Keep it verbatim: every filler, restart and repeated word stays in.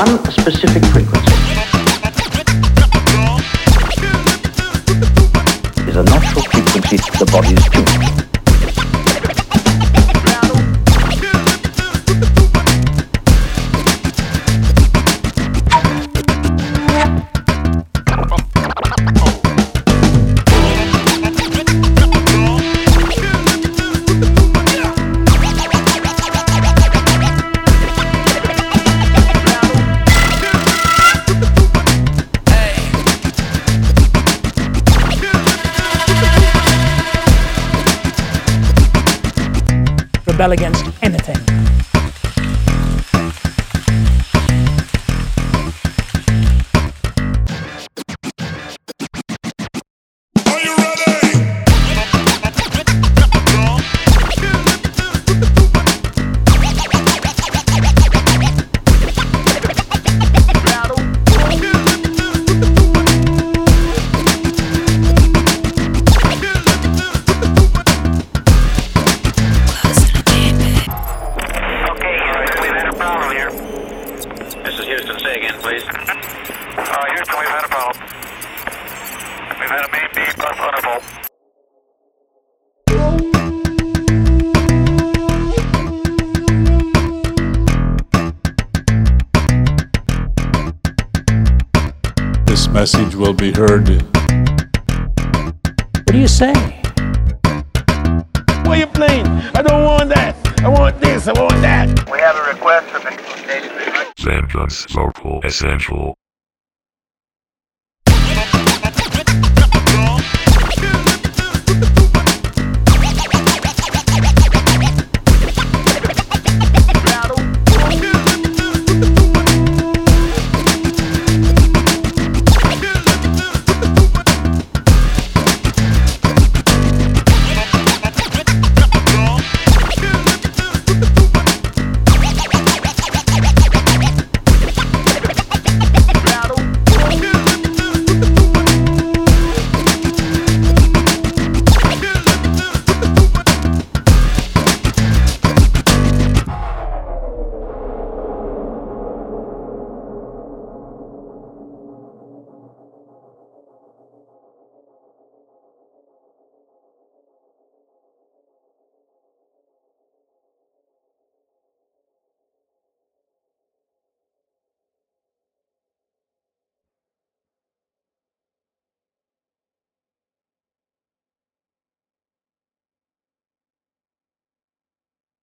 one specific frequency. Is a natural frequency the body is tuned. Rebel against anything. Are you ready? This is Houston. Say again, please. Uh, Houston, we've had a problem. We've had a main beam bus on a bolt. This message will be heard. What do you say? What are you playing? I don't want that. I want this. I want that. We have a request from the Zentrum's Local Essential.